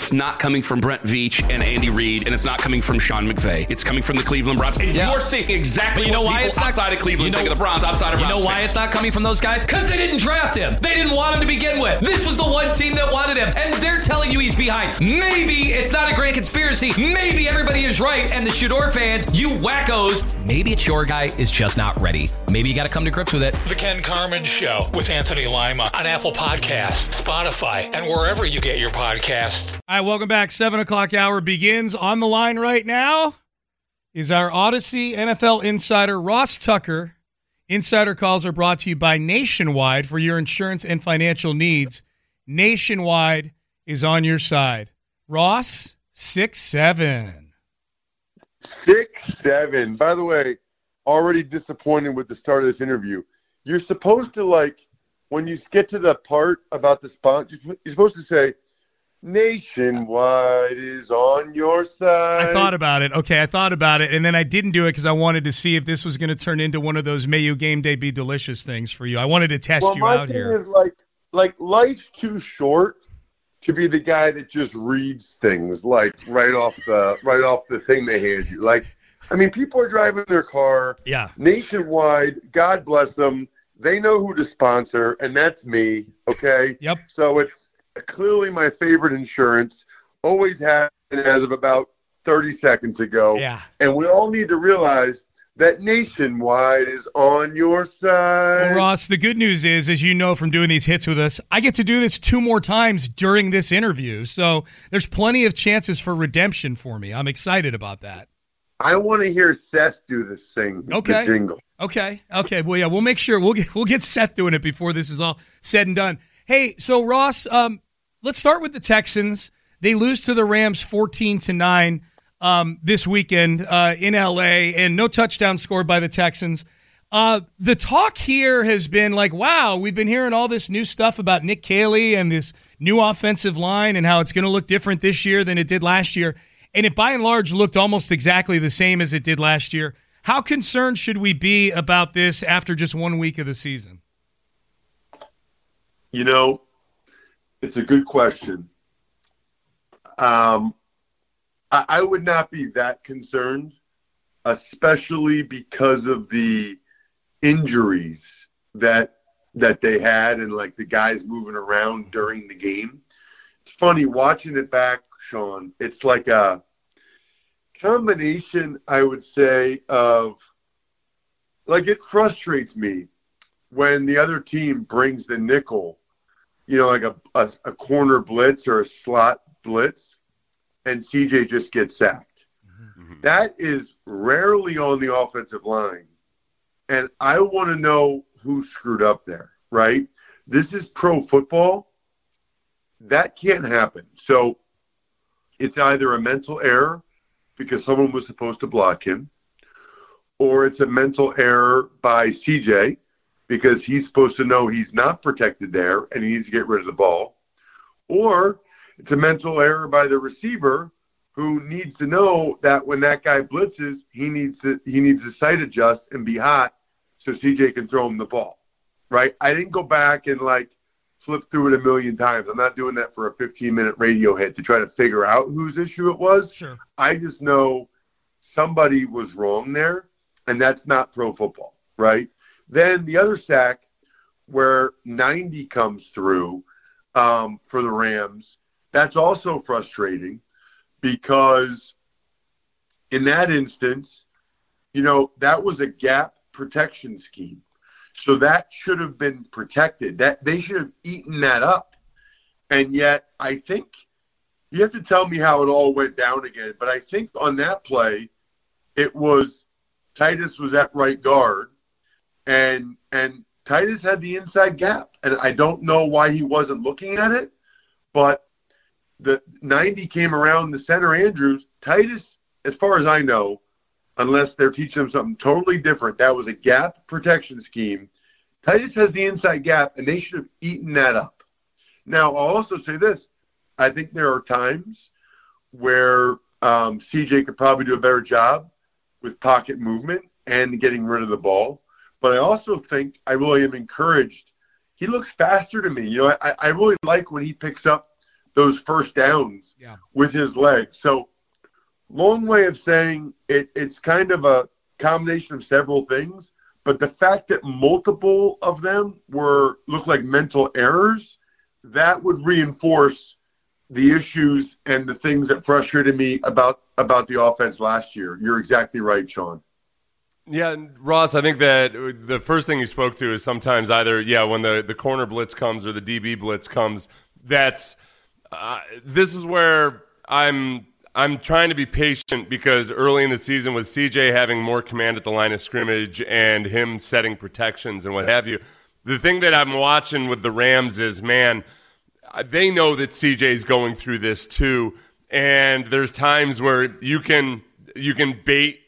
it's not coming from Brent Veach and Andy Reid, and it's not coming from Sean McVay. It's coming from the Cleveland Browns. And you're seeing exactly what people outside of Cleveland think of the Browns, outside of Browns. You know why it's not coming from those guys? Because they didn't draft him. They didn't want him to begin with. This was the one team that wanted him, and they're telling you he's behind. Maybe it's not a grand conspiracy. Maybe everybody is right, and the Shador fans, you wackos, maybe it's your guy is just not ready. Maybe you got to come to grips with it. The Ken Carman Show with Anthony Lima on Apple Podcasts, Spotify, and wherever you get your podcasts. All right, welcome back. 7 o'clock hour begins. On the line right now is our Odyssey NFL insider, Ross Tucker. Insider calls are brought to you by Nationwide for your insurance and financial needs. Nationwide is on your side. Ross, 6'7". 6'7". By the way, already disappointed with the start of this interview. You're supposed to, when you get to the part about the sponsor, you're supposed to say, Nationwide is on your side. I thought about it. Okay, I thought about it, and then I didn't do it because I wanted to see if this was going to turn into one of those May You Game Day Be Delicious things for you. I wanted to test you out here. My thing is, life's too short to be the guy that just reads things, right off the thing they hand you. People are driving their car. Yeah. Nationwide, God bless them. They know who to sponsor, and that's me, okay? Yep. So it's clearly my favorite insurance. Always has been as of about 30 seconds ago. Yeah. And we all need to realize that Nationwide is on your side. Well, Ross, the good news is, as you know from doing these hits with us, I get to do this 2 more times during this interview. So there's plenty of chances for redemption for me. I'm excited about that. I want to hear Seth do this thing. Okay. The jingle. Okay. Well, yeah, we'll make sure we'll get Seth doing it before this is all said and done. Hey, so Ross, let's start with the Texans. They lose to the Rams 14-9 this weekend in LA, and no touchdown scored by the Texans. The talk here has been wow, we've been hearing all this new stuff about Nick Caley and this new offensive line and how it's going to look different this year than it did last year. And it by and large looked almost exactly the same as it did last year. How concerned should we be about this after just 1 week of the season? It's a good question. I would not be that concerned, especially because of the injuries that they had and the guys moving around during the game. It's funny watching it back, Sean. It's like a combination, I would say, of it frustrates me when the other team brings the nickel, a corner blitz or a slot blitz, and CJ just gets sacked. Mm-hmm. That is rarely on the offensive line. And I want to know who screwed up there, right? This is pro football. That can't happen. So it's either a mental error because someone was supposed to block him, or it's a mental error by CJ because he's supposed to know he's not protected there and he needs to get rid of the ball, or it's a mental error by the receiver who needs to know that when that guy blitzes, he needs to sight adjust and be hot so CJ can throw him the ball, right? I didn't go back and flip through it a million times. I'm not doing that for a 15-minute radio hit to try to figure out whose issue it was. Sure. I just know somebody was wrong there, and that's not pro football, right? Then the other sack where 90 comes through for the Rams, that's also frustrating because in that instance, that was a gap protection scheme. So that should have been protected. That they should have eaten that up. And yet I think you have to tell me how it all went down again. But I think on that play, it was Titus was at right guard and Titus had the inside gap. And I don't know why he wasn't looking at it, but the 90 came around the center Andrews. Titus, as far as I know, unless they're teaching them something totally different, that was a gap protection scheme. Titus has the inside gap, and they should have eaten that up. Now, I'll also say this. I think there are times where CJ could probably do a better job with pocket movement and getting rid of the ball. But I also think I really am encouraged. He looks faster to me. I really like when he picks up those first downs with his legs. So long way of saying it's kind of a combination of several things, but the fact that multiple of them look like mental errors, that would reinforce the issues and the things that frustrated me about the offense last year. You're exactly right, Sean. Yeah, Ross, I think that the first thing you spoke to is sometimes either, when the corner blitz comes or the DB blitz comes, this is where I'm trying to be patient, because early in the season with CJ having more command at the line of scrimmage and him setting protections and what have you, the thing that I'm watching with the Rams is, man, they know that CJ's going through this too, and there's times where you can bait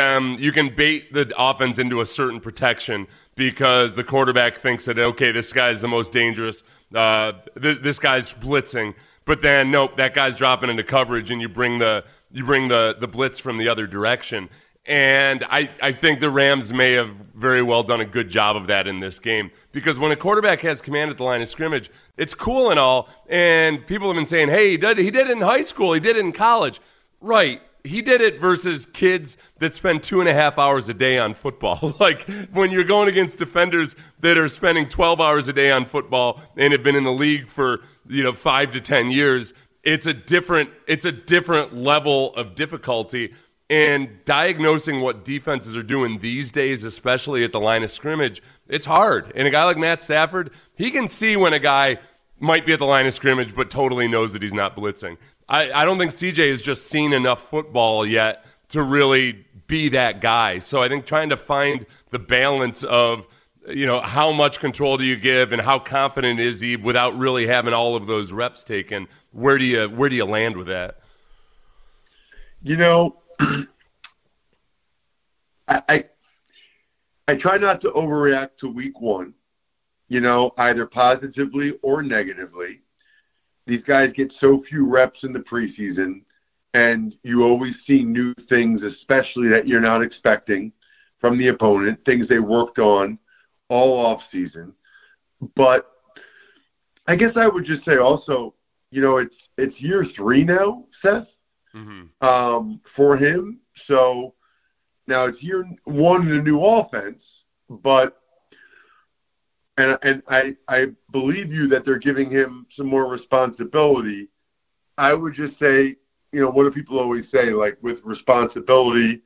the offense into a certain protection because the quarterback thinks that, okay, this guy's the most dangerous, this guy's blitzing, but then nope, that guy's dropping into coverage, and you bring the blitz from the other direction. And I think the Rams may have very well done a good job of that in this game, because when a quarterback has command at the line of scrimmage, it's cool and all, and people have been saying, hey, he did it in high school, he did it in college. Right. He did it versus kids that spend 2.5 hours a day on football. Like, when you're going against defenders that are spending 12 hours a day on football and have been in the league for 5 to 10 years, it's a different level of difficulty. And diagnosing what defenses are doing these days, especially at the line of scrimmage, it's hard. And a guy like Matt Stafford, he can see when a guy might be at the line of scrimmage but totally knows that he's not blitzing. I don't think CJ has just seen enough football yet to really be that guy. So I think trying to find the balance of, how much control do you give and how confident is he without really having all of those reps taken, where do you land with that? I try not to overreact to week one, either positively or negatively. These guys get so few reps in the preseason, and you always see new things, especially that you're not expecting from the opponent, things they worked on all off season. But I guess I would just say also, it's year 3 now, Seth, for him. So now it's year 1 in a new offense, but and I believe you that they're giving him some more responsibility. I would just say, what do people always say? Like, with responsibility,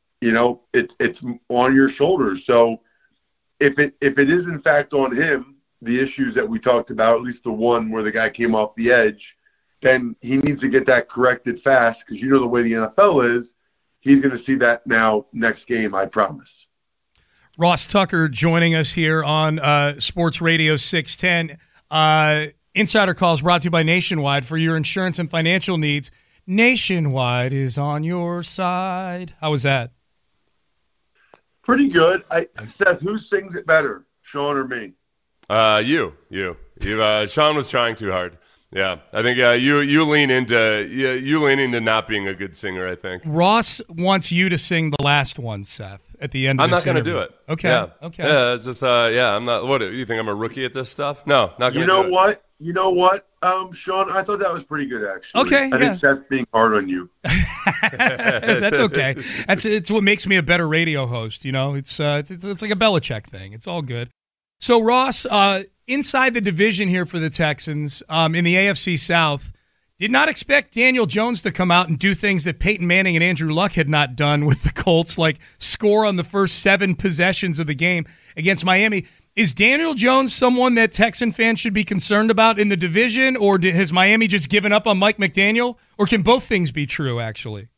it's on your shoulders. So if it is in fact on him, the issues that we talked about, at least the one where the guy came off the edge, then he needs to get that corrected fast, because the way the NFL is, he's going to see that now next game, I promise. Ross Tucker joining us here on Sports Radio 610. Insider Calls brought to you by Nationwide. For your insurance and financial needs, Nationwide is on your side. How was that? Pretty good. Seth, who sings it better, Sean or me? You. Sean was trying too hard. Yeah, I think you lean into not being a good singer, I think. Ross wants you to sing the last one, Seth, at the end of I'm this not going to do it. Okay. Yeah. Okay. Yeah, it's just I'm not. What do you think? I'm a rookie at this stuff? No, not going to do it. You know what, Sean? I thought that was pretty good, actually. Okay. I think Seth's being hard on you. That's okay. It's what makes me a better radio host. It's like a Belichick thing. It's all good. So Ross, inside the division here for the Texans, in the AFC South, did not expect Daniel Jones to come out and do things that Peyton Manning and Andrew Luck had not done with the Colts, like score on the first 7 possessions of the game against Miami. Is Daniel Jones someone that Texan fans should be concerned about in the division, or has Miami just given up on Mike McDaniel? Or can both things be true, actually?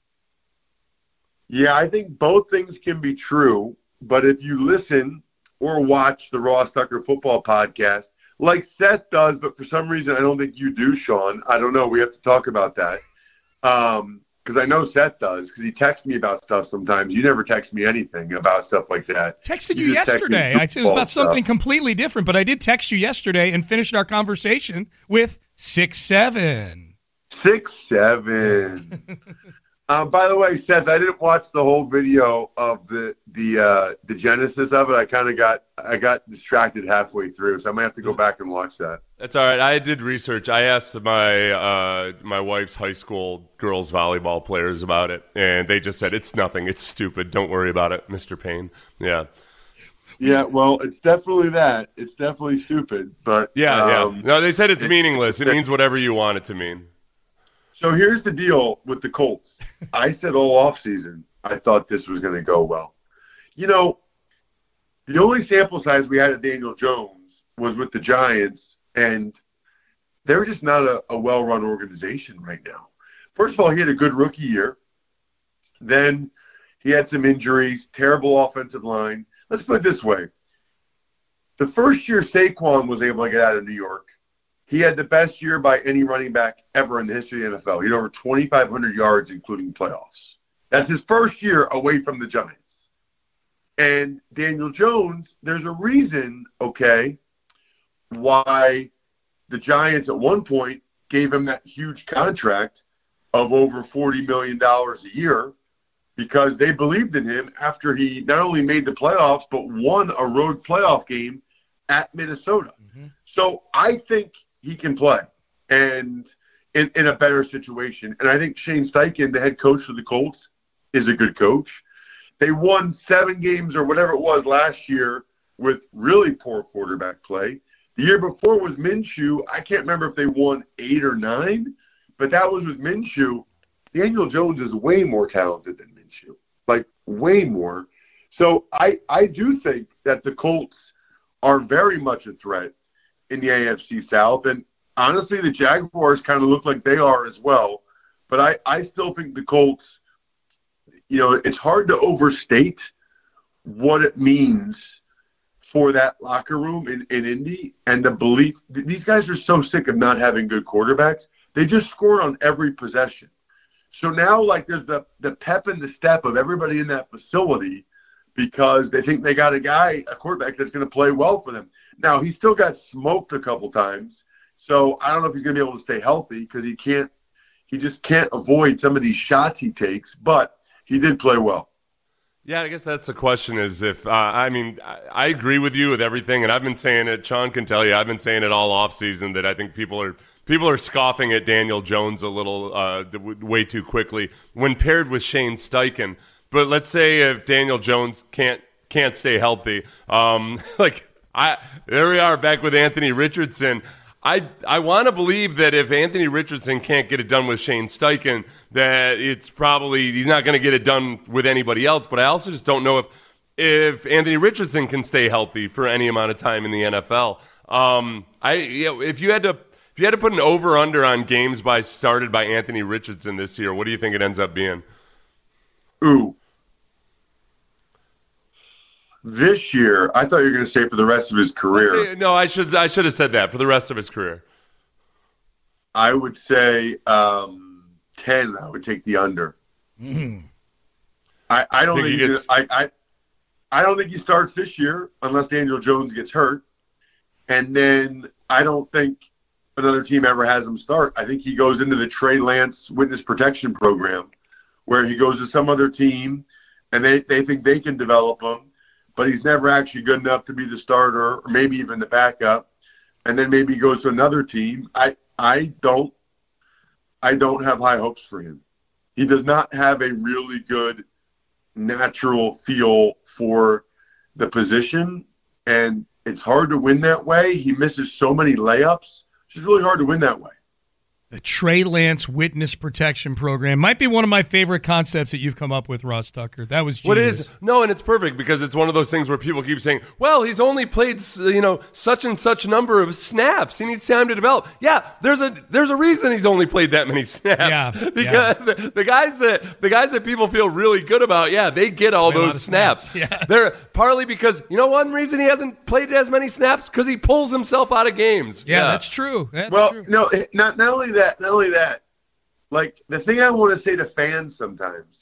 Yeah, I think both things can be true, but if you listen or watch the Ross Tucker Football Podcast, like Seth does, but for some reason I don't think you do, Sean. I don't know. We have to talk about that. Because I know Seth does, because he texts me about stuff sometimes. You never text me anything about stuff like that. Texted you yesterday. It was about something completely different, but I did text you yesterday and finished our conversation with 6'7". 6'7". By the way, Seth, I didn't watch the whole video of the genesis of it. I got distracted halfway through, so I might have to go back and watch that. That's all right. I did research. I asked my wife's high school girls volleyball players about it, and they just said it's nothing. It's stupid. Don't worry about it, Mr. Payne. Yeah. Yeah, well, it's definitely that. It's definitely stupid, but yeah. No, they said it's meaningless. It means whatever you want it to mean. So here's the deal with the Colts. I said all offseason I thought this was going to go well. You know, the only sample size we had of Daniel Jones was with the Giants, and they're just not a well-run organization right now. First of all, he had a good rookie year. Then he had some injuries, terrible offensive line. Let's put it this way. The first year Saquon was able to get out of New York, he had the best year by any running back ever in the history of the NFL. He had over 2,500 yards, including playoffs. That's his first year away from the Giants. And Daniel Jones, there's a reason, okay, why the Giants at one point gave him that huge contract of over $40 million a year, because they believed in him after he not only made the playoffs, but won a road playoff game at Minnesota. Mm-hmm. So I think he can play and in a better situation. And I think Shane Steichen, the head coach of the Colts, is a good coach. They won 7 games or whatever it was last year with really poor quarterback play. The year before was Minshew. I can't remember if they won 8 or 9, but that was with Minshew. Daniel Jones is way more talented than Minshew, like way more. So I do think that the Colts are very much a threat in the AFC South. And honestly, the Jaguars kind of look like they are as well. But I still think the Colts, you know, it's hard to overstate what it means for that locker room in Indy and the belief. These guys are so sick of not having good quarterbacks. They just scored on every possession. So now, like, there's the pep and the step of everybody in that facility because they think they got a quarterback that's going to play well for them. Now, he still got smoked a couple times, so I don't know if he's going to be able to stay healthy because he just can't avoid some of these shots he takes, but he did play well. Yeah, I guess that's the question is if, I agree with you with everything, and I've been saying it, Sean can tell you, I've been saying it all offseason that I think people are scoffing at Daniel Jones a little way too quickly when paired with Shane Steichen. But let's say if Daniel Jones can't stay healthy, there we are back with Anthony Richardson. I want to believe that if Anthony Richardson can't get it done with Shane Steichen, that it's probably he's not going to get it done with anybody else. But I also just don't know if Anthony Richardson can stay healthy for any amount of time in the NFL. If you had to put an over/under on games started by Anthony Richardson this year, what do you think it ends up being? Ooh. This year, I thought you were going to say for the rest of his career. No, I should have said that for the rest of his career. I would say 10. I would take the under. Mm. I don't think I don't think he starts this year unless Daniel Jones gets hurt, and then I don't think another team ever has him start. I think he goes into the Trey Lance witness protection program, where he goes to some other team, and they think they can develop him. But he's never actually good enough to be the starter or maybe even the backup. And then maybe he goes to another team. I don't have high hopes for him. He does not have a really good natural feel for the position, and it's hard to win that way. He misses so many layups. It's just really hard to win that way. The Trey Lance Witness Protection Program might be one of my favorite concepts that you've come up with, Ross Tucker. That was genius. What is? No, and it's perfect because it's one of those things where people keep saying, well, he's only played, such and such number of snaps. He needs time to develop. Yeah, there's a reason he's only played that many snaps. Yeah, because the guys that people feel really good about, they get all those snaps. Yeah. They're partly because, one reason he hasn't played as many snaps because he pulls himself out of games. Yeah, that's true. True. No, not only that, like the thing I want to say to fans sometimes,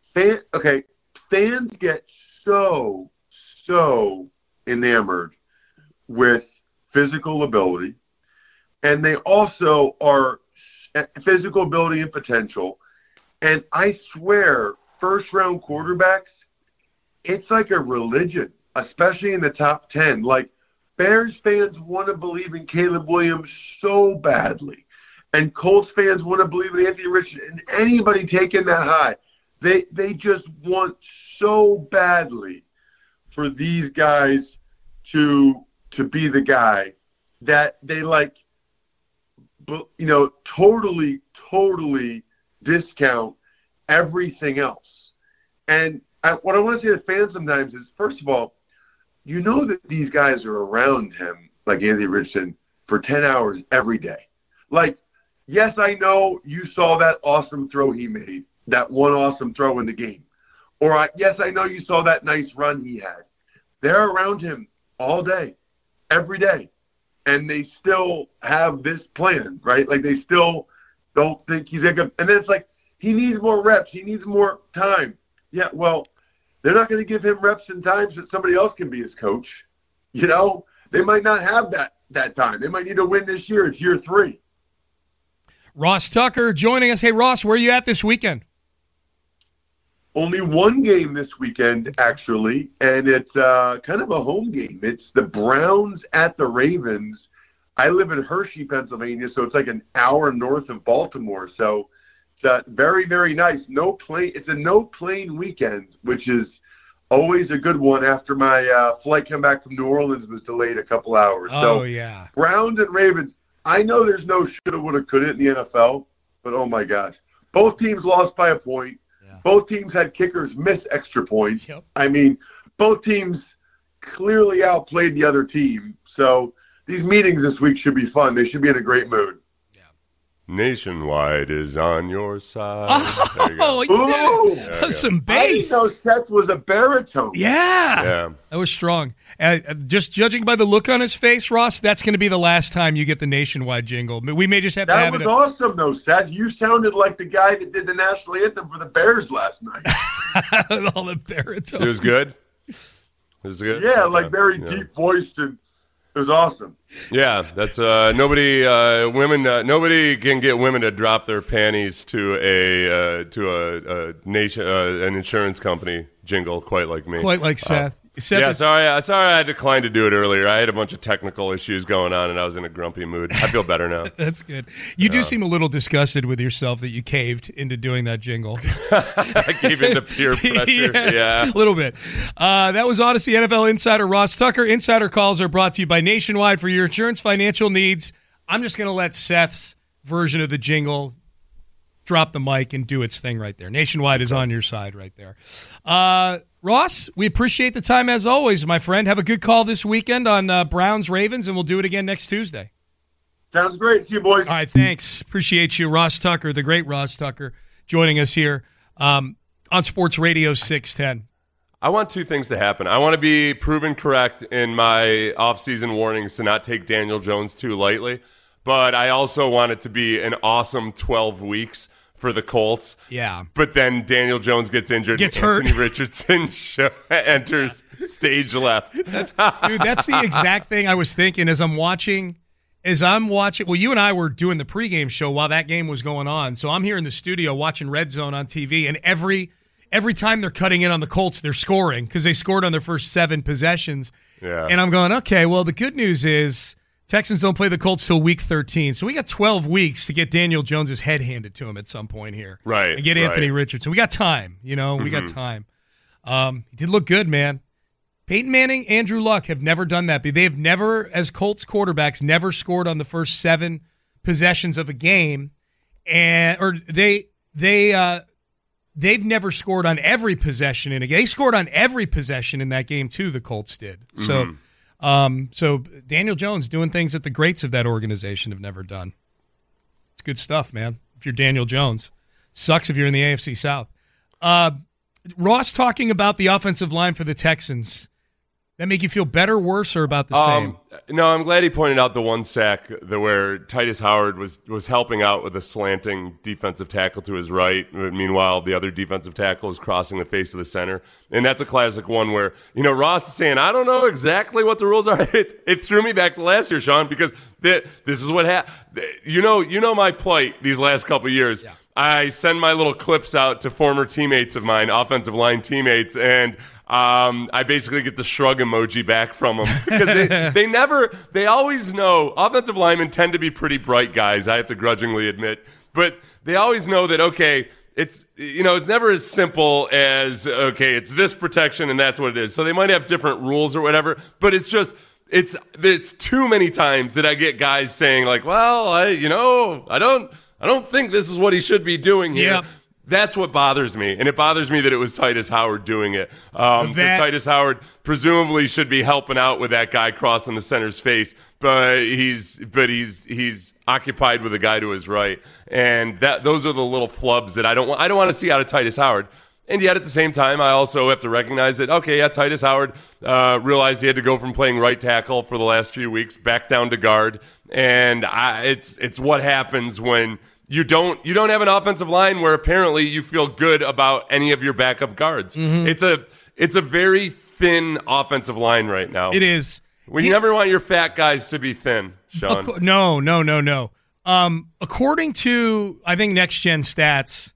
fans get so enamored with physical ability, and they also are physical ability and potential, And I swear, first-round quarterbacks, it's like a religion, especially in the top 10. Like, Bears fans want to believe in Caleb Williams so badly. And Colts fans want to believe in Anthony Richardson. And anybody taking that high, they just want so badly for these guys to be the guy that they totally discount everything else. And what I want to say to fans sometimes is, first of all, you know that these guys are around him, like Anthony Richardson, for 10 hours every day. Like, yes, I know you saw that awesome throw he made, that one awesome throw in the game. Or, yes, I know you saw that nice run he had. They're around him all day, every day. And they still have this plan, right? Like, they still don't think he's a good – and then it's like, he needs more reps. He needs more time. Yeah, well, they're not going to give him reps and times that somebody else can be his coach. You know, they might not have that time. They might need to win this year. It's year 3. Ross Tucker joining us. Hey, Ross, where are you at this weekend? Only one game this weekend, actually, and it's kind of a home game. It's the Browns at the Ravens. I live in Hershey, Pennsylvania, so it's like an hour north of Baltimore. So it's very, very nice. It's a no-plane weekend, which is always a good one after my flight come back from New Orleans was delayed a couple hours. Oh, yeah. Browns and Ravens. I know there's no shoulda, woulda, coulda in the NFL, but oh, my gosh. Both teams lost by a point. Both teams had kickers miss extra points. Yep. I mean, both teams clearly outplayed the other team. So these meetings this week should be fun. They should be in a great mood. Yeah. Nationwide is on your side. Oh, that's some bass. I didn't know Seth was a baritone. Yeah. That was strong. Just judging by the look on his face, Ross, that's going to be the last time you get the Nationwide jingle. We may just have to have it. That was awesome, though, Seth. You sounded like the guy that did the national anthem for the Bears last night. All the baritones. It was good? Yeah, like very deep-voiced, and it was awesome. Yeah, that's nobody can get women to drop their panties to an insurance company jingle quite like me. Quite like Seth. Sorry I declined to do it earlier. I had a bunch of technical issues going on, and I was in a grumpy mood. I feel better now. That's good. You do seem a little disgusted with yourself that you caved into doing that jingle. I gave into peer pressure. Yeah. A little bit. That was Odyssey NFL insider Ross Tucker. Insider calls are brought to you by Nationwide for your insurance financial needs. I'm just going to let Seth's version of the jingle drop the mic and do its thing right there. Nationwide is on your side right there. Ross, we appreciate the time as always, my friend. Have a good call this weekend on Browns-Ravens, and we'll do it again next Tuesday. Sounds great. See you, boys. All right, thanks. Appreciate you. Ross Tucker, the great Ross Tucker, joining us here on Sports Radio 610. I want two things to happen. I want to be proven correct in my off-season warnings to not take Daniel Jones too lightly, but I also want it to be an awesome 12 weeks for the Colts. Yeah. But then Daniel Jones gets injured. Gets hurt. Anthony Richardson enters stage left. That's the exact thing I was thinking as I'm watching. Well, you and I were doing the pregame show while that game was going on. So I'm here in the studio watching Red Zone on TV, and every time they're cutting in on the Colts, they're scoring because they scored on their first 7 possessions. Yeah. And I'm going, okay, well, the good news is Texans don't play the Colts till week 13. So we got 12 weeks to get Daniel Jones' head handed to him at some point here. Right. And get Anthony Richardson. We got time, we got time. He did look good, man. Peyton Manning, Andrew Luck have never done that. They have never, as Colts quarterbacks, never scored on the first 7 possessions of a game. They've never scored on every possession in a game. They scored on every possession in that game, too, the Colts did. So So Daniel Jones doing things that the greats of that organization have never done. It's good stuff, man. If you're Daniel Jones. Sucks if you're in the AFC South. Ross talking about the offensive line for the Texans. That make you feel better, worse, or about the same? No, I'm glad he pointed out the one sack where Titus Howard was helping out with a slanting defensive tackle to his right. Meanwhile, the other defensive tackle is crossing the face of the center. And that's a classic one where, Ross is saying, I don't know exactly what the rules are. It threw me back to last year, Sean, because This is what happened. You know my plight these last couple of years. Yeah. I send my little clips out to former teammates of mine, offensive line teammates, and I basically get the shrug emoji back from them because they always know. Offensive linemen tend to be pretty bright guys, I have to grudgingly admit, but they always know that, okay, it's never as simple as, okay, it's this protection and that's what it is. So they might have different rules or whatever, but it's too many times that I get guys saying like, well, I don't think this is what he should be doing here. Yep. That's what bothers me, and it bothers me that it was Titus Howard doing it. Titus Howard presumably should be helping out with that guy crossing the center's face, but he's occupied with the guy to his right, and those are the little flubs that I don't want to see out of Titus Howard. And yet, at the same time, I also have to recognize that, okay, yeah, Titus Howard realized he had to go from playing right tackle for the last few weeks back down to guard, and it's what happens when you don't have an offensive line where apparently you feel good about any of your backup guards. Mm-hmm. It's a very thin offensive line right now. It is. You never want your fat guys to be thin, Sean. No. According to, I think, Next Gen Stats,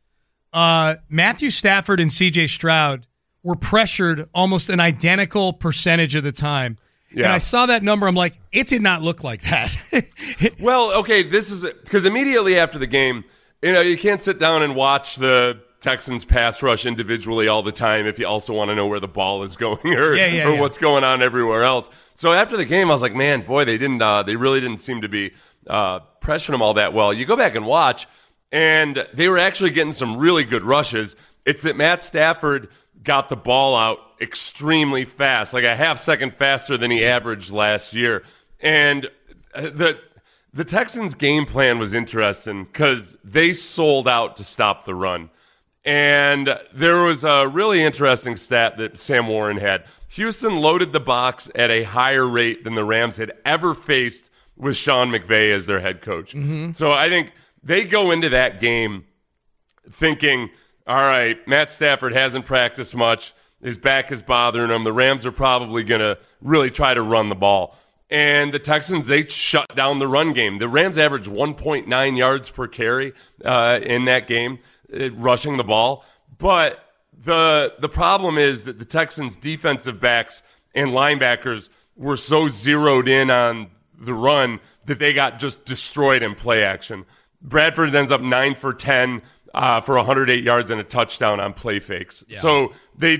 Matthew Stafford and C.J. Stroud were pressured almost an identical percentage of the time. Yeah. And I saw that number. I'm like, it did not look like that. Well, okay, this is because immediately after the game, you can't sit down and watch the Texans pass rush individually all the time if you also want to know where the ball is going or what's going on everywhere else. So after the game, I was like, man, boy, they really didn't seem to be pressuring them all that well. You go back and watch, and they were actually getting some really good rushes. It's that Matt Stafford got the ball out extremely fast, like a half second faster than he averaged last year. And the Texans' game plan was interesting because they sold out to stop the run. And there was a really interesting stat that Sam Warren had. Houston loaded the box at a higher rate than the Rams had ever faced with Sean McVay as their head coach. Mm-hmm. So I think they go into that game thinking, all right, Matt Stafford hasn't practiced much. His back is bothering him. The Rams are probably going to really try to run the ball. And the Texans, they shut down the run game. The Rams averaged 1.9 yards per carry in that game, rushing the ball. But the problem is that the Texans' defensive backs and linebackers were so zeroed in on the run that they got just destroyed in play action. Bradford ends up 9 for 10 for 108 yards and a touchdown on play fakes. Yeah. So they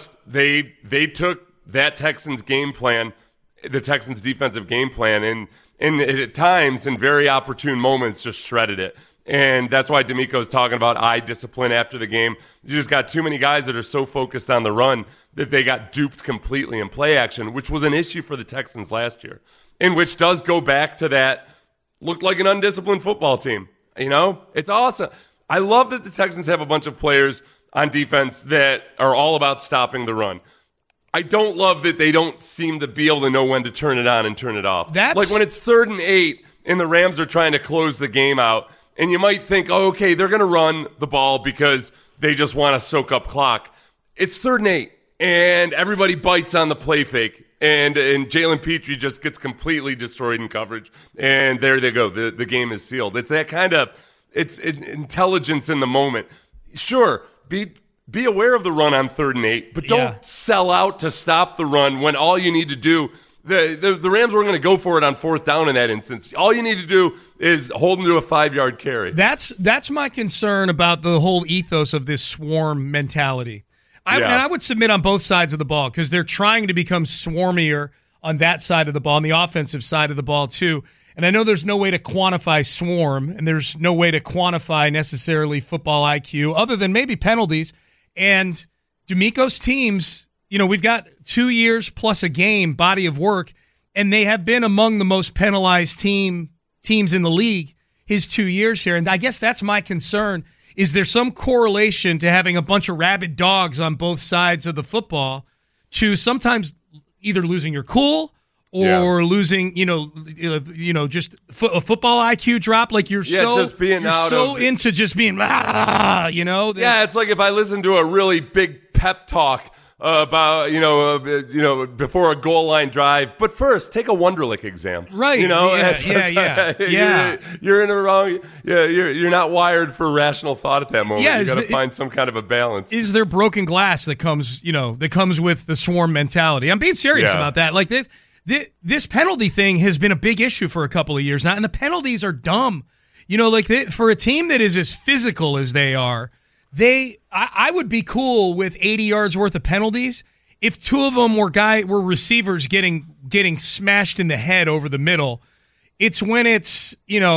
took that Texans game plan, the Texans defensive game plan, and at times in very opportune moments just shredded it. And that's why D'Amico's talking about eye discipline after the game. You just got too many guys that are so focused on the run that they got duped completely in play action, which was an issue for the Texans last year, and which does go back to that looked like an undisciplined football team. It's awesome. I love that the Texans have a bunch of players on defense that are all about stopping the run. I don't love that they don't seem to be able to know when to turn it on and turn it off. Like when it's 3rd and 8 and the Rams are trying to close the game out, and you might think, oh, okay, they're going to run the ball because they just want to soak up clock. It's 3rd and 8, and everybody bites on the play fake, and Jalen Petrie just gets completely destroyed in coverage, and there they go. The game is sealed. It's that kind of it's intelligence in the moment. Sure, be aware of the run on 3rd and 8, but don't sell out to stop the run when all you need to do. The Rams weren't going to go for it on 4th down in that instance. All you need to do is hold them to a 5-yard carry. That's my concern about the whole ethos of this swarm mentality. And I would submit on both sides of the ball because they're trying to become swarmier on that side of the ball, on the offensive side of the ball too. And I know there's no way to quantify swarm, and there's no way to quantify necessarily football IQ other than maybe penalties. And D'Amico's teams, we've got 2 years plus a game body of work, and they have been among the most penalized teams in the league his 2 years here. And I guess that's my concern. Is there some correlation to having a bunch of rabid dogs on both sides of the football to sometimes either losing your cool or losing, just a football IQ drop? Like you're into just being, Yeah, it's like if I listen to a really big pep talk about before a goal line drive. But first, take a Wonderlic exam. Right. Yeah. You're in a wrong. Yeah, you're not wired for rational thought at that moment. Yeah, you got to find some kind of a balance. Is there broken glass that comes with the swarm mentality? I'm being serious about that. Like this penalty thing has been a big issue for a couple of years now, and the penalties are dumb. For a team that is as physical as they are, I would be cool with 80 yards worth of penalties if two of them were receivers getting smashed in the head over the middle. It's when it's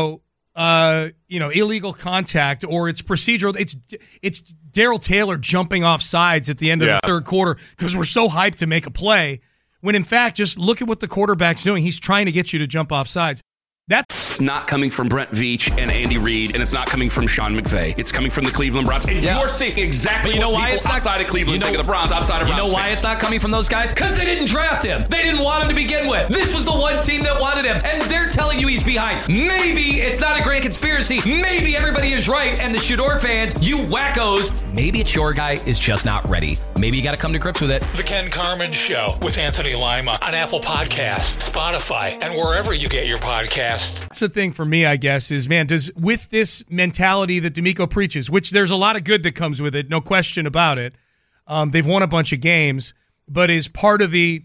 illegal contact or it's procedural. It's Darrell Taylor jumping off sides at the end of the third quarter because we're so hyped to make a play. When in fact, just look at what the quarterback's doing. He's trying to get you to jump off sides. It's not coming from Brent Veach and Andy Reid, and it's not coming from Sean McVay. It's coming from the Cleveland Browns. And you're seeing exactly what people outside of Cleveland think of the Browns, outside of Browns. You know why it's not coming from those guys? Because they didn't draft him. They didn't want him to begin with. This was the one team that wanted him, and they're telling you he's behind. Maybe it's not a grand conspiracy. Maybe everybody is right, and the Shador fans, you wackos, maybe it's your guy is just not ready. Maybe you got to come to grips with it. The Ken Carman Show with Anthony Lima on Apple Podcasts, Spotify, and wherever you get your podcasts. That's the thing for me, I guess, is, man, with this mentality that D'Amico preaches, which there's a lot of good that comes with it, no question about it. They've won a bunch of games, but is part of the,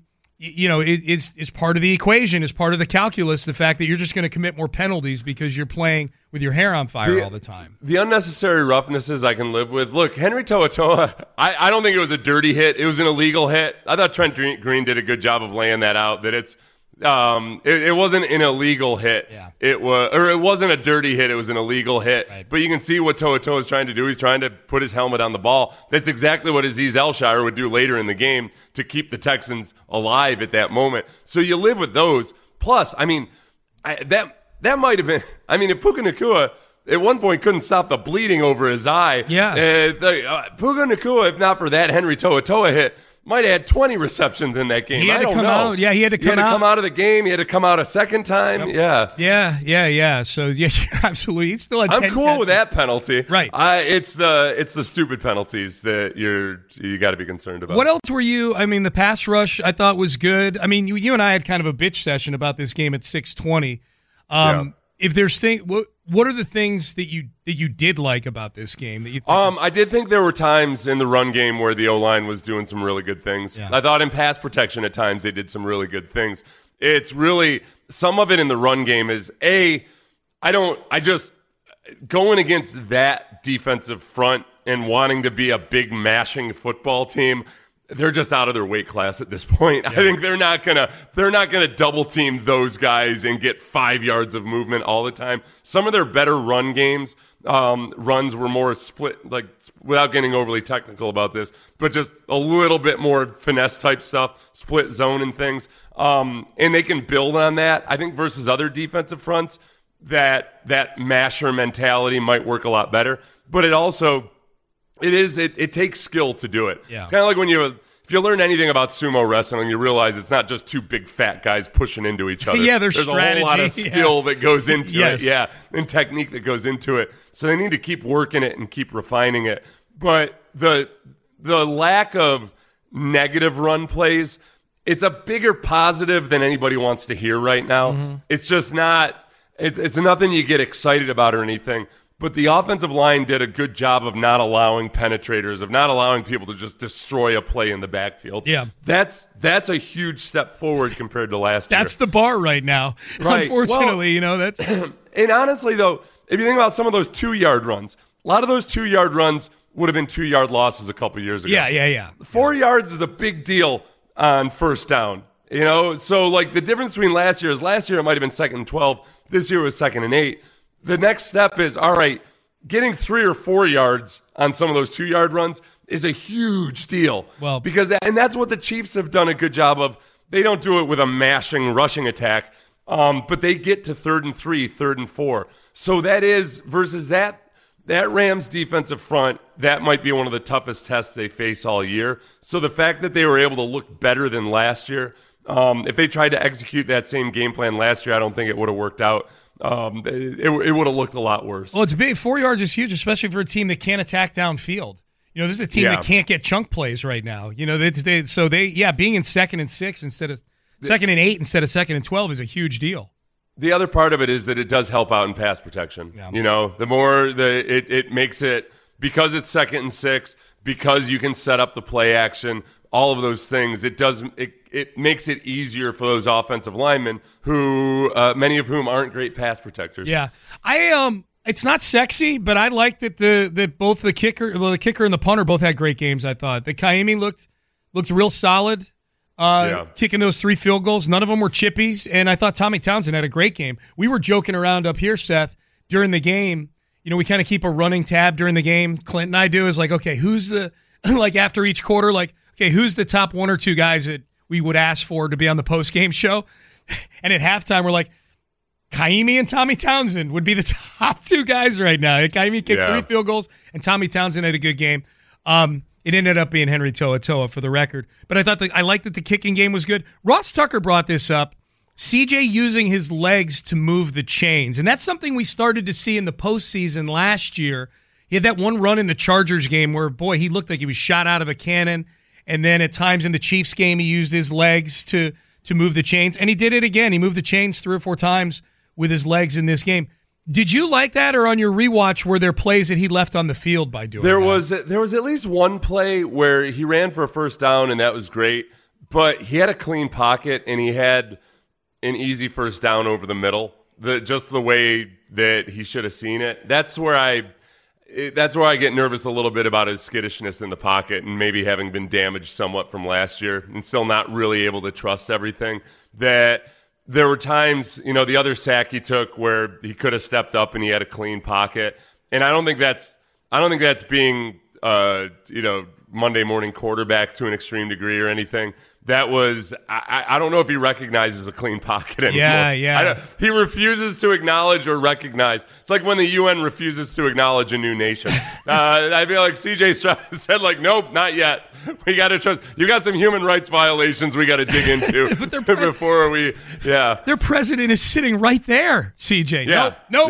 is part of the equation, is part of the calculus, the fact that you're just going to commit more penalties because you're playing with your hair on fire all the time. The unnecessary roughnesses I can live with. Look, Henry To'oTo'o, I don't think it was a dirty hit. It was an illegal hit. I thought Trent Green did a good job of laying that out, that it's, it wasn't an illegal hit. Yeah. It wasn't a dirty hit. It was an illegal hit. Right. But you can see what To'oTo'o is trying to do. He's trying to put his helmet on the ball. That's exactly what Azeez Elshire would do later in the game to keep the Texans alive at that moment. So you live with those. Plus, that might have been. If Puka Nacua at one point couldn't stop the bleeding over his eye. Yeah. Puka Nacua, if not for that Henry To'oTo'o hit, might have had 20 receptions in that game. He had to come out. Yeah, he had to come out of the game. He had to come out a second time. Yep. Yeah. So, yeah, absolutely. He still had 10 I'm cool with that penalty. Right. It's the stupid penalties that you got to be concerned about. What else were you? The pass rush I thought was good. You and I had kind of a bitch session about this game at 6:20. If there's what are the things that you did like about this game that you I did think there were times in the run game where the O-line was doing some really good things. Yeah. I thought in pass protection at times they did some really good things. It's really some of it in the run game is going against that defensive front and wanting to be a big mashing football team. They're just out of their weight class at this point. Yeah. I think they're not gonna double team those guys and get 5 yards of movement all the time. Some of their better run games, runs were more split, like without getting overly technical about this, but just a little bit more finesse type stuff, split zone and things. And they can build on that. I think versus other defensive fronts, that masher mentality might work a lot better. But it takes skill to do it. Yeah. It's kind of like if you learn anything about sumo wrestling, you realize it's not just two big fat guys pushing into each other. Yeah, there's strategy. A whole lot of skill that goes into yes. it. Yeah, and technique that goes into it. So they need to keep working it and keep refining it. But the lack of negative run plays, it's a bigger positive than anybody wants to hear right now. Mm-hmm. It's just not. It's nothing you get excited about or anything. But the offensive line did a good job of not allowing penetrators, of not allowing people to just destroy a play in the backfield. Yeah. That's a huge step forward compared to last year. That's the bar right now. Right. Unfortunately, that's. And honestly, though, if you think about some of those 2-yard runs, a lot of those 2-yard runs would have been 2-yard losses a couple years ago. Yeah. 4 yards is a big deal on first down. So like the difference between last year it might have been 2nd and 12. This year was 2nd and 8. The next step is, all right, getting 3 or 4 yards on some of those 2-yard runs is a huge deal. Well, and that's what the Chiefs have done a good job of. They don't do it with a mashing rushing attack, but they get to 3rd and 3, 3rd and 4. So that is versus that Rams defensive front, that might be one of the toughest tests they face all year. So the fact that they were able to look better than last year, if they tried to execute that same game plan last year, I don't think it would have worked out. It would have looked a lot worse. Well, it's big. 4 yards is huge, especially for a team that can't attack downfield. You know, this is a team that can't get chunk plays right now. You know, being in 2nd and 6 instead of 2nd and 8 instead of 2nd and 12 is a huge deal. The other part of it is that it does help out in pass protection. Yeah. You know, the more it makes it, because it's 2nd and 6, because you can set up the play action, all of those things, it makes it easier for those offensive linemen who many of whom aren't great pass protectors. Yeah. It's not sexy, but I like that both the kicker and the punter both had great games, I thought. The Kaimi looked real solid. Kicking those 3 field goals. None of them were chippies, and I thought Tommy Townsend had a great game. We were joking around up here, Seth, during the game. You know, we kind of keep a running tab during the game. Clint and I do is like, okay, who's the like after each quarter, like, okay, who's the top 1 or 2 guys that we would ask for to be on the post game show? And at halftime, we're like, Kaimi and Tommy Townsend would be the top 2 guys right now. Kaimi kicked 3 field goals, and Tommy Townsend had a good game. It ended up being Henry To'oTo'o for the record. But I liked that the kicking game was good. Ross Tucker brought this up. CJ using his legs to move the chains. And that's something we started to see in the postseason last year. He had that one run in the Chargers game where, boy, he looked like he was shot out of a cannon. And then at times in the Chiefs game, he used his legs to move the chains. And he did it again. He moved the chains 3 or 4 times with his legs in this game. Did you like that, or on your rewatch were there plays that he left on the field by doing that? There was at least one play where he ran for a first down, and that was great. But he had a clean pocket, and he had an easy first down over the middle. Just the way that he should have seen it. That's where I get nervous a little bit about his skittishness in the pocket, and maybe having been damaged somewhat from last year, and still not really able to trust everything. That there were times, you know, the other sack he took where he could have stepped up and he had a clean pocket. And I don't think that's being, Monday morning quarterback to an extreme degree or anything. That was, I don't know if he recognizes a clean pocket anymore. Yeah. He refuses to acknowledge or recognize. It's like when the UN refuses to acknowledge a new nation. I feel like CJ said, like, nope, not yet. We got to trust. You got some human rights violations we got to dig into before we, Their president is sitting right there, CJ. Nope.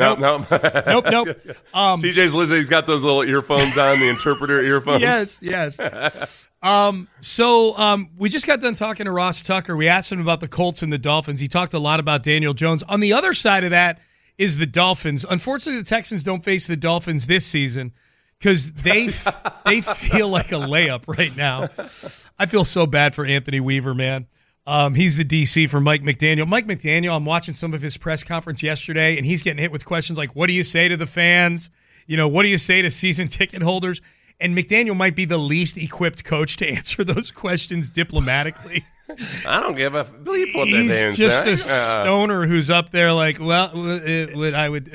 CJ's listening. He's got those little earphones on, the interpreter earphones. Yes. We just got done talking to Ross Tucker. We asked him about the Colts and the Dolphins. He talked a lot about Daniel Jones. On the other side of that is the Dolphins. Unfortunately, the Texans don't face the Dolphins this season because they feel like a layup right now. I feel so bad for Anthony Weaver, man. He's the DC for Mike McDaniel. Mike McDaniel, I'm watching some of his press conference yesterday, and he's getting hit with questions like, what do you say to the fans? You know, what do you say to season ticket holders? And McDaniel might be the least equipped coach to answer those questions diplomatically. I don't give a bleep what He's that just a stoner who's up there like, there's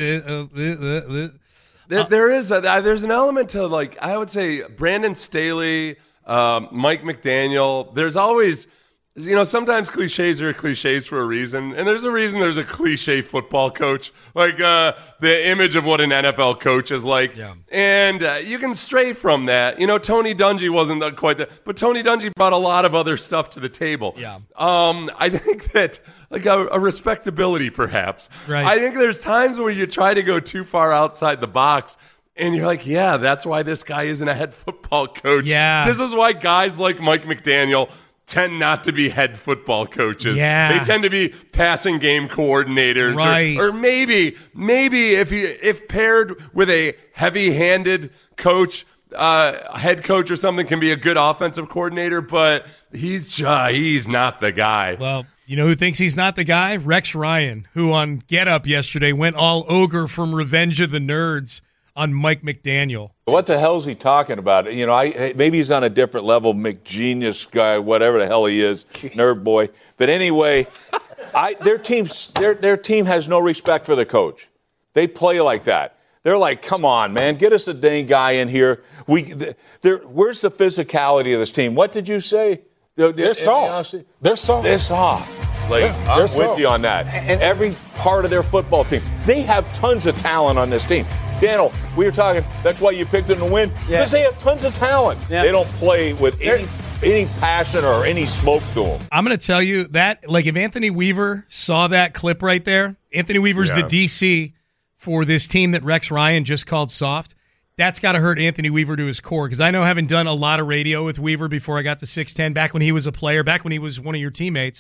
an element to, like, I would say Brandon Staley, Mike McDaniel. There's always, you know, sometimes cliches are cliches for a reason, and there's a reason there's a cliche football coach, like the image of what an NFL coach is like. Yeah. And you can stray from that. You know, Tony Dungy wasn't quite that, but Tony Dungy brought a lot of other stuff to the table. Yeah. I think that, like, a respectability, perhaps. Right. I think there's times where you try to go too far outside the box, and you're like, yeah, that's why this guy isn't a head football coach. Yeah. This is why guys like Mike McDaniel tend not to be head football coaches. Yeah. They tend to be passing game coordinators. Right. Or maybe if paired with a heavy-handed coach, head coach or something, can be a good offensive coordinator, but he's not the guy. Well, you know who thinks he's not the guy? Rex Ryan, who on Get Up yesterday went all ogre from Revenge of the Nerds on Mike McDaniel. What the hell is he talking about? You know, maybe he's on a different level, McGenius guy, whatever the hell he is, nerd boy. But anyway, their team has no respect for the coach. They play like that. They're like, come on, man, get us a dang guy in here. Where's the physicality of this team? What did you say? They're soft. They're soft. Like, I'm with you on that. Every part of their football team. They have tons of talent on this team. Daniel, we were talking, that's why you picked them to win? Because they have tons of talent. Yeah. They don't play with any passion or any smoke to them. I'm going to tell you that, like, if Anthony Weaver saw that clip right there, Anthony Weaver's the DC for this team that Rex Ryan just called soft. that's got to hurt Anthony Weaver to his core, because I know, having done a lot of radio with Weaver before I got to 610, back when he was a player, back when he was one of your teammates,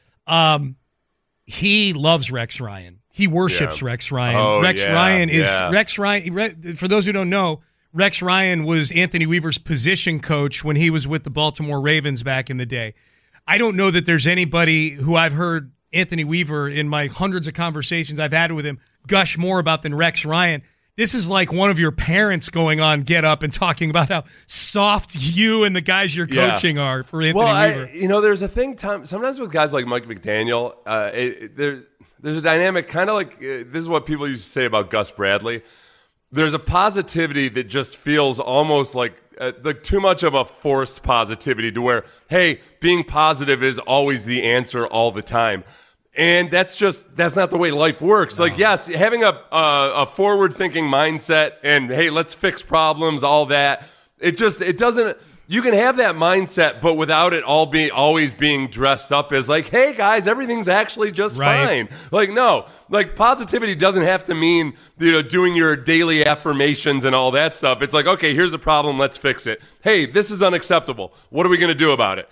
he loves Rex Ryan. He worships Rex Ryan. Rex Ryan, for those who don't know, Rex Ryan was Anthony Weaver's position coach when he was with the Baltimore Ravens back in the day. I don't know that there's anybody who I've heard Anthony Weaver, in my hundreds of conversations I've had with him, gush more about than Rex Ryan. This is like one of your parents going on Get Up and talking about how soft you and the guys you're coaching are for Anthony Weaver. There's a thing sometimes with guys like Mike McDaniel, there's a dynamic kind of like this is what people used to say about Gus Bradley. There's a positivity that just feels almost like too much of a forced positivity, to where, hey, being positive is always the answer all the time. And that's not the way life works. No. Like, yes, having a forward-thinking mindset and, hey, let's fix problems, all that, it doesn't. You can have that mindset, but without it always being dressed up as like, hey, guys, everything's actually just fine. Like, no. Like, positivity doesn't have to mean, doing your daily affirmations and all that stuff. It's like, okay, here's the problem. Let's fix it. Hey, this is unacceptable. What are we going to do about it?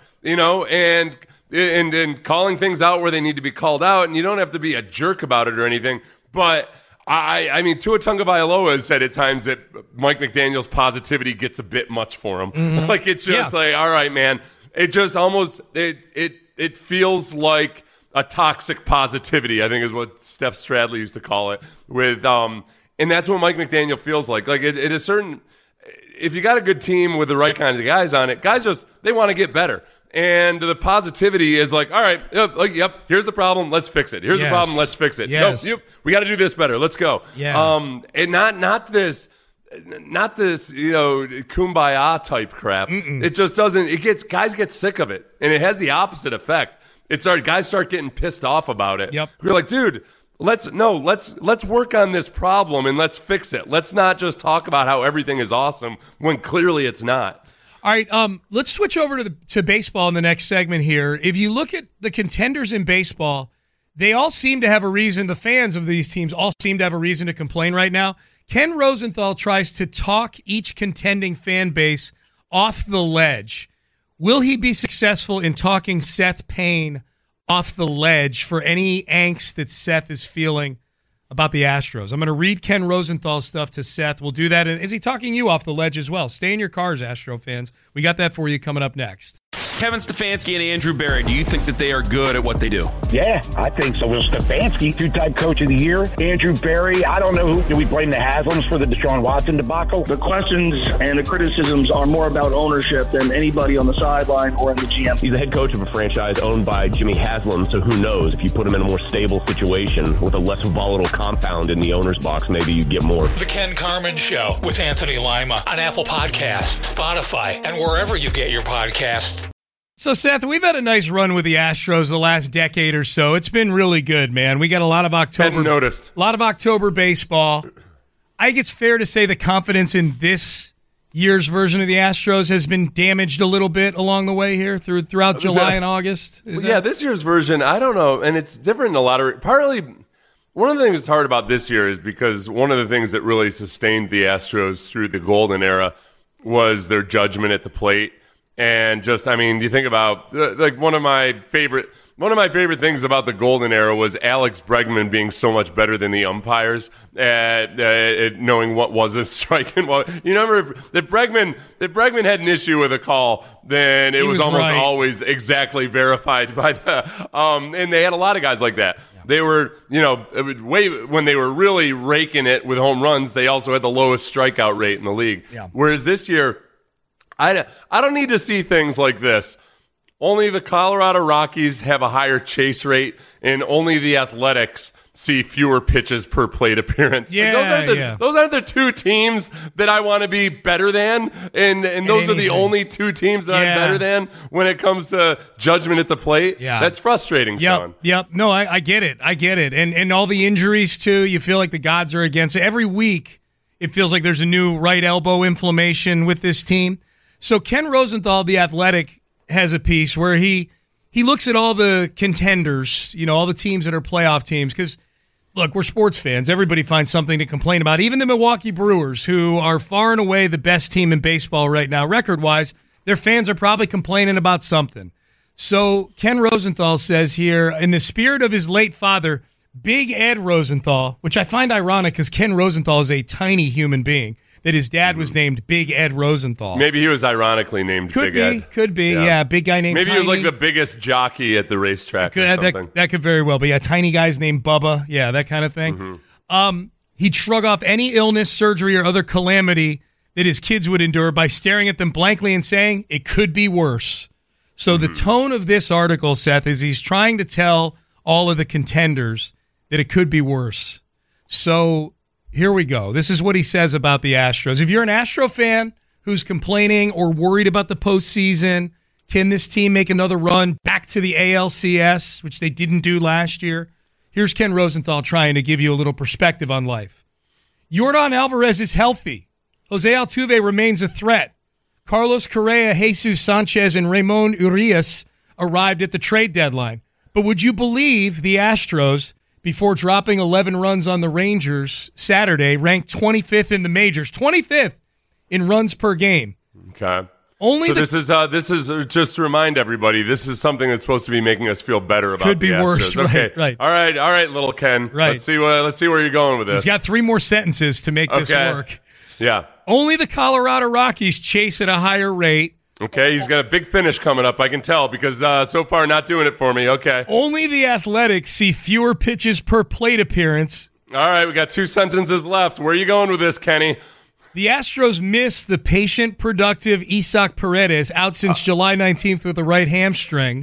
And calling things out where they need to be called out, and you don't have to be a jerk about it or anything. But I mean, Tua Tagovailoa has said at times that Mike McDaniel's positivity gets a bit much for him. Mm-hmm. Like, it's just like, all right, man. It just almost it feels like a toxic positivity, I think is what Steph Stradley used to call it. And that's what Mike McDaniel feels like. Like, it is certain. If you got a good team with the right kinds of guys on it, guys they want to get better. And the positivity is like, all right, yep, here's the problem, let's fix it. Here's the problem, let's fix it. Yes. Nope, we got to do this better. Let's go. Yeah. And not this, kumbaya type crap. Mm-mm. It just doesn't. Guys get sick of it, and it has the opposite effect. Guys start getting pissed off about it. Yep. We're like, dude, let's work on this problem and let's fix it. Let's not just talk about how everything is awesome when clearly it's not. All right, let's switch over to baseball in the next segment here. If you look at the contenders in baseball, they all seem to have a reason. The fans of these teams all seem to have a reason to complain right now. Ken Rosenthal tries to talk each contending fan base off the ledge. Will he be successful in talking Seth Payne off the ledge for any angst that Seth is feeling about the Astros? I'm going to read Ken Rosenthal's stuff to Seth. We'll do that. And is he talking you off the ledge as well? Stay in your cars, Astro fans. We got that for you coming up next. Kevin Stefanski and Andrew Berry, do you think that they are good at what they do? Yeah, I think so. Will Stefanski, two-time coach of the year. Andrew Berry, I don't know who. Do we blame the Haslams for the Deshaun Watson debacle? The questions and the criticisms are more about ownership than anybody on the sideline or in the GM. He's the head coach of a franchise owned by Jimmy Haslam, so who knows? If you put him in a more stable situation with a less volatile compound in the owner's box, maybe you get more. The Ken Carman Show with Anthony Lima on Apple Podcasts, Spotify, and wherever you get your podcasts. So, Seth, we've had a nice run with the Astros the last decade or so. It's been really good, man. We got a lot of October baseball. I think it's fair to say the confidence in this year's version of the Astros has been damaged a little bit along the way here throughout July and August. This year's version, I don't know, and it's different in a lot of partly. One of the things that's hard about this year is because one of the things that really sustained the Astros through the golden era was their judgment at the plate. And you think about like one of my favorite things about the golden era was Alex Bregman being so much better than the umpires at knowing what was a strike and what. You remember if Bregman had an issue with a call, then it was almost always exactly verified by the. And they had a lot of guys like that. Yeah. They were, when they were really raking it with home runs, they also had the lowest strikeout rate in the league. Yeah. Whereas this year, I don't need to see things like this. Only the Colorado Rockies have a higher chase rate, and only the Athletics see fewer pitches per plate appearance. Yeah, those aren't the two teams that I want to be better than, and those are the only two teams that I'm better than when it comes to judgment at the plate. Yeah. That's frustrating, Sean. Yep. No, I get it. And all the injuries, too, you feel like the gods are against it. Every week, it feels like there's a new right elbow inflammation with this team. So Ken Rosenthal, The Athletic, has a piece where he looks at all the contenders, all the teams that are playoff teams, because Look, we're sports fans. Everybody finds something to complain about. Even the Milwaukee Brewers, who are far and away the best team in baseball right now, record-wise, their fans are probably complaining about something. So Ken Rosenthal says here, in the spirit of his late father, Big Ed Rosenthal, which I find ironic because Ken Rosenthal is a tiny human being, that his dad was named Big Ed Rosenthal. Maybe he was ironically named Big Ed. Could be, yeah. Big guy named Maybe Tiny. he was like the biggest jockey at the racetrack or something. That could very well be. Yeah, tiny guys named Bubba. Yeah, that kind of thing. He'd shrug off any illness, surgery, or other calamity that his kids would endure by staring at them blankly and saying, it could be worse. So the tone of this article, Seth, is he's trying to tell all of the contenders that it could be worse. So here we go. This is what he says about the Astros. If you're an Astro fan who's complaining or worried about the postseason, can this team make another run back to the ALCS, which they didn't do last year? Here's Ken Rosenthal trying to give you a little perspective on life. Yordan Alvarez is healthy. Jose Altuve remains a threat. Carlos Correa, Jesus Sanchez, and Ramon Urias arrived at the trade deadline. But would you believe the Astros, before dropping 11 runs on the Rangers Saturday, ranked 25th in the majors, 25th in runs per game. Okay. This is just to remind everybody, this is something that's supposed to be making us feel better about could be the Astros. Worse. Okay. Right. All right, little Ken. Right. Let's see where you're going with this. He's got 3 more sentences to make this work. Yeah. Only the Colorado Rockies chase at a higher rate. Okay, he's got a big finish coming up, I can tell, because so far not doing it for me. Okay. Only the Athletics see fewer pitches per plate appearance. All right, we got 2 sentences left. Where are you going with this, Kenny? The Astros miss the patient, productive Isaac Paredes out since July 19th with a right hamstring.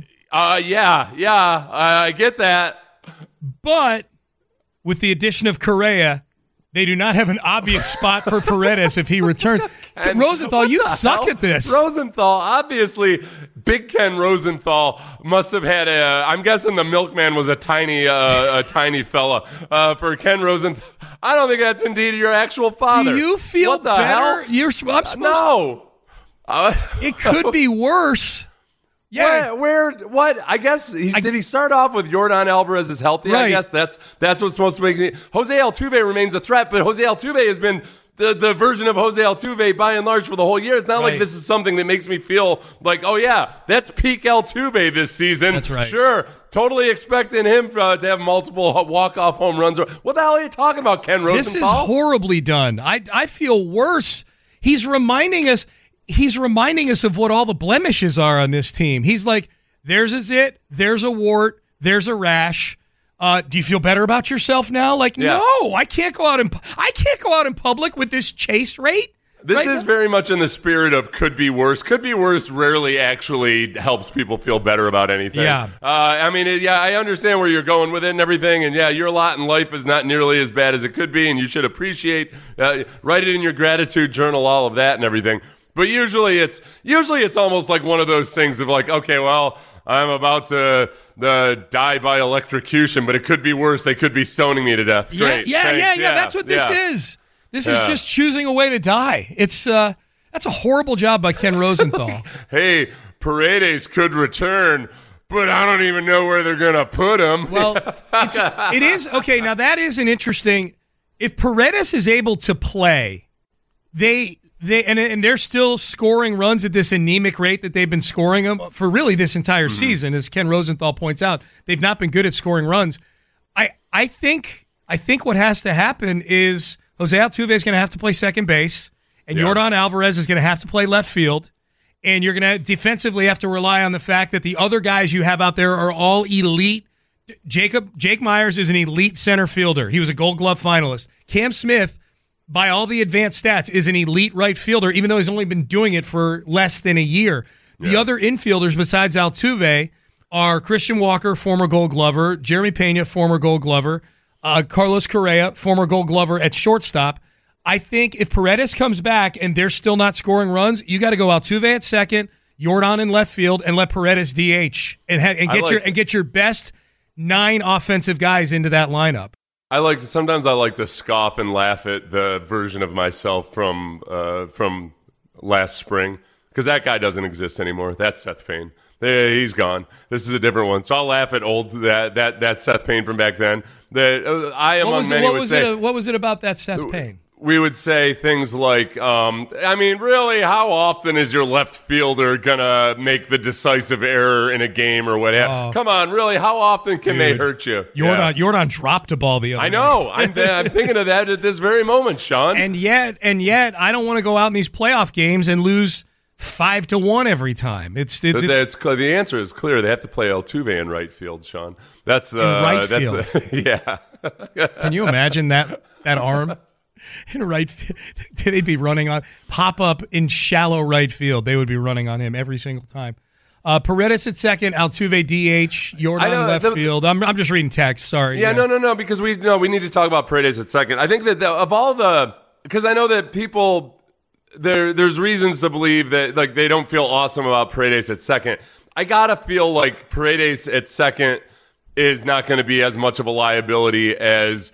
I get that. But with the addition of Correa, they do not have an obvious spot for Paredes if he returns. Rosenthal, you suck at this. Rosenthal, obviously, Big Ken Rosenthal must have had I'm guessing the milkman was a tiny fella. For Ken Rosenthal, I don't think that's indeed your actual father. Do you feel what the better? Hell? No. It could be worse. Yeah. What? I guess did he start off with Yordan Alvarez is healthy? Right. I guess that's what's supposed to make me. Jose Altuve remains a threat, but Jose Altuve has been the version of Jose Altuve by and large for the whole year. It's not like this is something that makes me feel like, oh yeah, that's peak Altuve this season. That's right. Sure. Totally expecting him to have multiple walk-off home runs. What the hell are you talking about, Ken Rosenthal? This is horribly done. I feel worse. He's reminding us of what all the blemishes are on this team. He's like, there's a zit, there's a wart, there's a rash. Do you feel better about yourself now? Like, no, I can't go out in public with this chase rate. This is very much in the spirit of could be worse. Could be worse rarely actually helps people feel better about anything. Yeah. I understand where you're going with it and everything. And yeah, your lot in life is not nearly as bad as it could be. And you should appreciate, write it in your gratitude journal, all of that and everything. But usually it's almost like one of those things of like, okay, well, I'm about to die by electrocution, but it could be worse. They could be stoning me to death. Great. Yeah. That's what this is. This is just choosing a way to die. It's that's a horrible job by Ken Rosenthal. Hey, Paredes could return, but I don't even know where they're going to put him. Well, it is okay. Now that is an interesting. If Paredes is able to play, they're still scoring runs at this anemic rate that they've been scoring them for really this entire season, as Ken Rosenthal points out. They've not been good at scoring runs. I think what has to happen is Jose Altuve is going to have to play second base, and Yordan Alvarez is going to have to play left field, and you're going to defensively have to rely on the fact that the other guys you have out there are all elite. Jake Myers is an elite center fielder. He was a Gold Glove finalist. Cam Smith, by all the advanced stats, is an elite right fielder, even though he's only been doing it for less than a year. The other infielders besides Altuve are Christian Walker, former Gold Glover, Jeremy Pena, former Gold Glover, Carlos Correa, former Gold Glover at shortstop. I think if Paredes comes back and they're still not scoring runs, you got to go Altuve at second, Yordan in left field, and let Paredes DH and get your best 9 offensive guys into that lineup. Sometimes I like to scoff and laugh at the version of myself from last spring, because that guy doesn't exist anymore. That's Seth Payne. He's gone. This is a different one. So I'll laugh at that Seth Payne from back then. What was it about that Seth Payne? We would say things like, really, how often is your left fielder going to make the decisive error in a game or whatever? Come on, really, how often can they hurt you? Jordan dropped a ball the other I know. I'm thinking of that at this very moment, Sean. And yet, I don't want to go out in these playoff games and lose 5-1 every time. The answer is clear. They have to play Altuve in right field, Sean. That's right field. Yeah. Can you imagine that arm in right field? They'd be running on pop up in shallow right field. They would be running on him every single time. Paredes at second, Altuve DH, Jordan left field. I'm just reading text. Sorry. Yeah, no, because we need to talk about Paredes at second. I think that of all because I know that people. There's reasons to believe that like they don't feel awesome about Paredes at second. I gotta feel like Paredes at second is not going to be as much of a liability as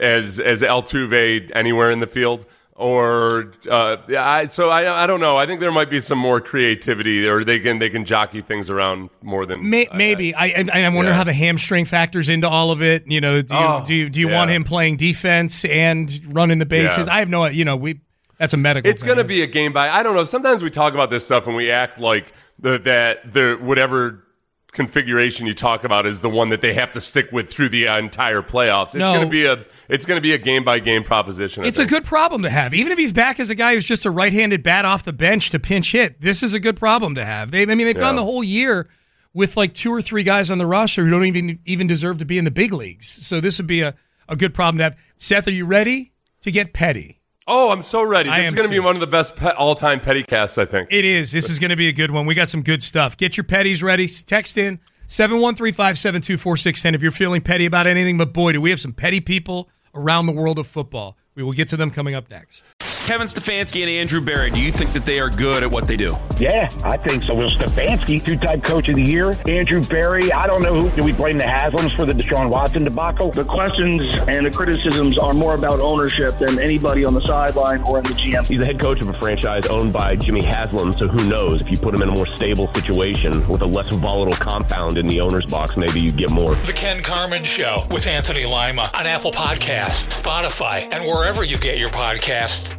Altuve anywhere in the field. Or I don't know. I think there might be some more creativity, or they can jockey things around more than maybe. I wonder how the hamstring factors into all of it. You know, do you want him playing defense and running the bases? Yeah. I have no. That's a medical. It's going to be a game by. I don't know. Sometimes we talk about this stuff and we act like the whatever configuration you talk about is the one that they have to stick with through the entire playoffs. It's going to be a game by game proposition. It's a good problem to have, even if he's back as a guy who's just a right-handed bat off the bench to pinch hit. This is a good problem to have. They've gone the whole year with like 2 or 3 guys on the roster who don't even deserve to be in the big leagues. So this would be a good problem to have. Seth, are you ready to get petty? Oh, I'm so ready. This is going to be one of the best all-time petty casts, I think. It is. This is going to be a good one. We got some good stuff. Get your petties ready. Text in 713-572-4610 if you're feeling petty about anything. But boy, do we have some petty people around the world of football. We will get to them coming up next. Kevin Stefanski and Andrew Berry, do you think that they are good at what they do? Yeah, I think so. Will Stefanski, 2-time coach of the year. Andrew Berry, I don't know do we blame the Haslams for the Deshaun Watson debacle? The questions and the criticisms are more about ownership than anybody on the sideline or in the GM. He's the head coach of a franchise owned by Jimmy Haslam, so who knows? If you put him in a more stable situation with a less volatile compound in the owner's box, maybe you get more. The Ken Carman Show with Anthony Lima on Apple Podcasts, Spotify, and wherever you get your podcasts.